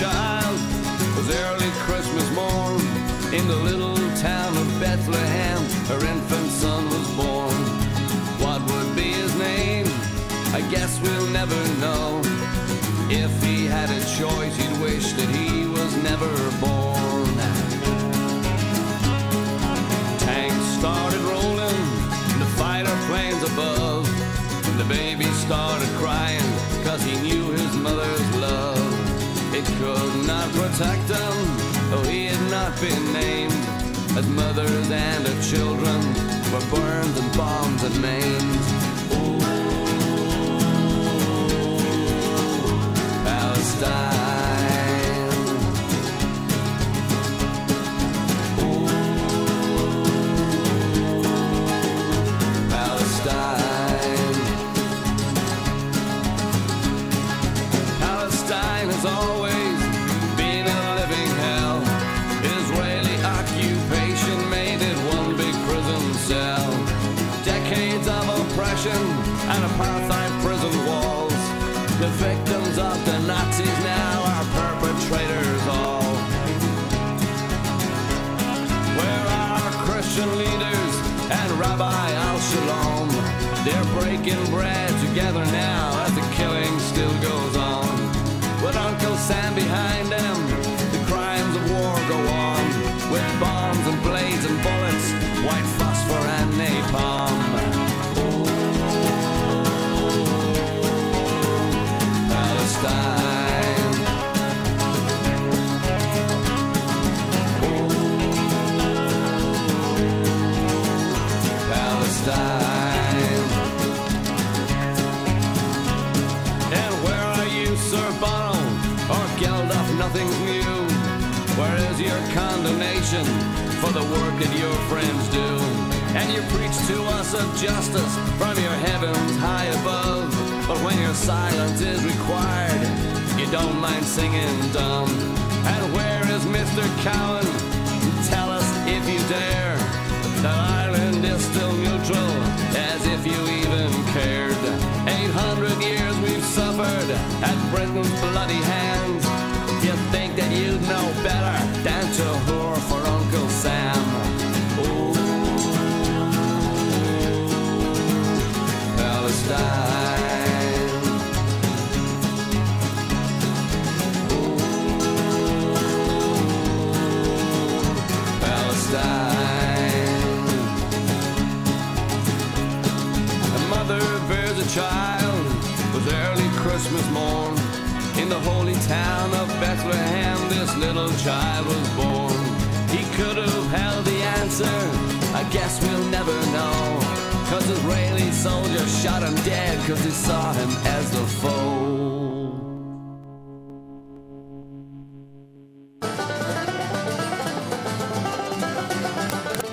child was early Christmas morn. In the little town of Bethlehem, her infant son was born. What would be his name? I guess we'll never know. If he had a choice, he'd wish that he was never born. Tanks started rolling, the fighter planes above. The baby started crying, 'cause he knew his mother's love. It could not protect him, though he had not been named, as mothers and their children were burned and bombed and maimed. Oh, Palestine. Oh, Palestine. Palestine has always been a living hell. Israeli occupation made it one big prison cell. Decades of oppression and apartheid prison walls. The victims of the Nazis now are perpetrators all. Where are our Christian leaders and Rabbi Al-Shalom? They're breaking bread together now as the killing still goes on. With Uncle Sam behind them, the crimes of war go on. With bombs and blades and bullets, white phosphor and napalm. Oh, Palestine. Oh, Palestine. And where are you, Sir Bono, or Geldof, nothing's new? Where is your condemnation for the work that your friends do? And you preach to us of justice from your heavens high above. But when your silence is required, you don't mind singing dumb. And where is Mr. Cowan? Tell us if you dare that Ireland is still neutral, as if you even cared. 800 years we've suffered at Britain's bloody hands. You think that you'd know better than to whore for Uncle Sam. Oh, Palestine. Oh, Palestine. A mother bears a child with early Christmas morn. In the holy town of Bethlehem, this little child was born. He could have held the answer, I guess we'll never know. 'Cause Israeli soldiers shot him dead, 'cause they saw him as the foe.